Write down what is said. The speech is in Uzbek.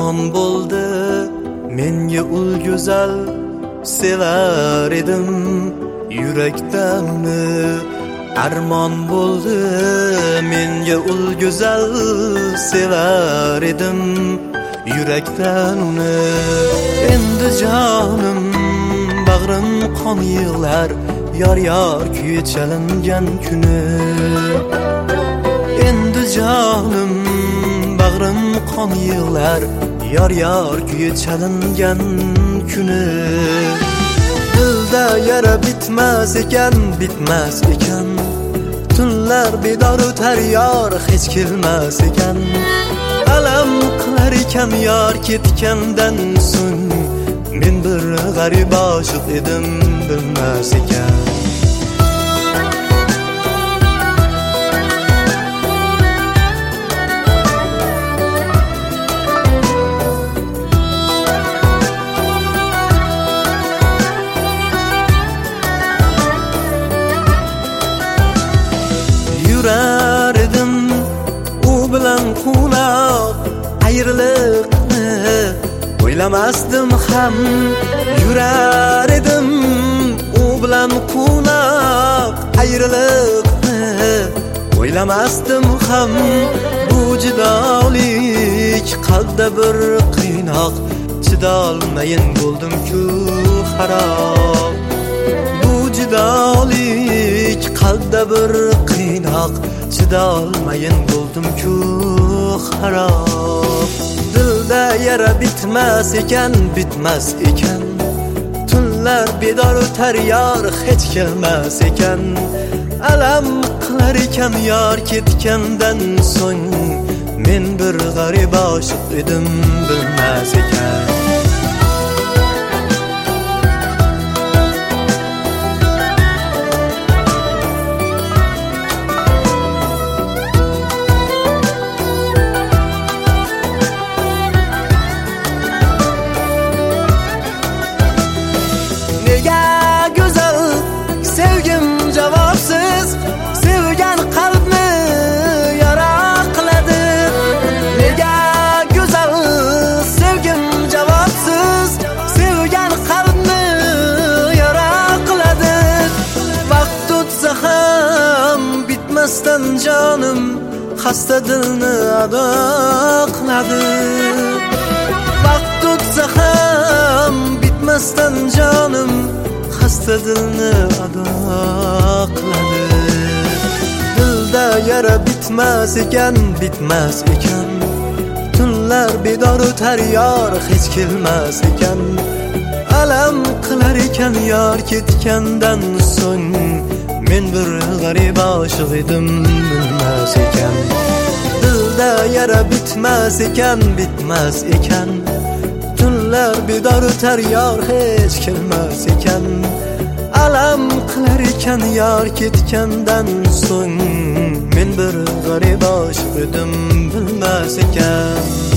armon bo'ldi menga ul go'zal, sevar edim yurakdan uni. Armon bo'ldi menga ul go'zal, sevar edim yurakdan uni. Endi jonim bag'rim qon yig'lar, yor kuyi chalingan kuni. Endi jonim bag'rim qon yig'lar, yor kuyi chalingan kuni. Dilda yara bitmas ekan, bitmas ekan. Tunlar bedor o'tar yor hech kelmas ekan. Alam qilar ekan yor ketgandan so'ng, men bir g'arib oshiq edim bilmas ekan. Yurar edim u bilan quvnoq, ayriliqni o'ylamasdim ham. Yurar edim u bilan quvnoq, ayriliqni o'ylamasdim ham. Bu jidolik qalbda bir qiynoq, chidolmayin bo'ldim-ku xarob. Bu jidolik qalbda bir qiynoq, chidolmayin bo'ldim-ku xarob. Dilda yara bitmas ekan, bitmas ekan. Tunlar bedor o'tar yor hech kelmas ekan. Alam qilar ekan yor ketgandan so'ng, men bir g'arib oshiq edim bilmas ekan. Sevgim javobsiz, sevgan qalbni yara qiladi. Nega go'zal sevgim javobsiz, sevgan qalbni yara qiladi. Vaqt o'tsa ham bitmasdan jonim, xasta dilni ado qiladi. Vaqt o'tsa ham bitmasdan jonim, xasta dilni ado qiladi. Dilda yara bitmas ekan, bitmas ekan. Tunlar bedor o'tar yor hech kelmas ekan. Alam qilar ekan yor ketgandan so'ng, men bir g'arib oshiq edim bilmas ekan. Dilda yara bitmas ekan, bitmas ekan. Tunlar bedor o'tar yor hech kelmas ekan. Alam qilar ekan yor ketgandan so'ng, men bir g'arib oshiq edim bilmas ekan.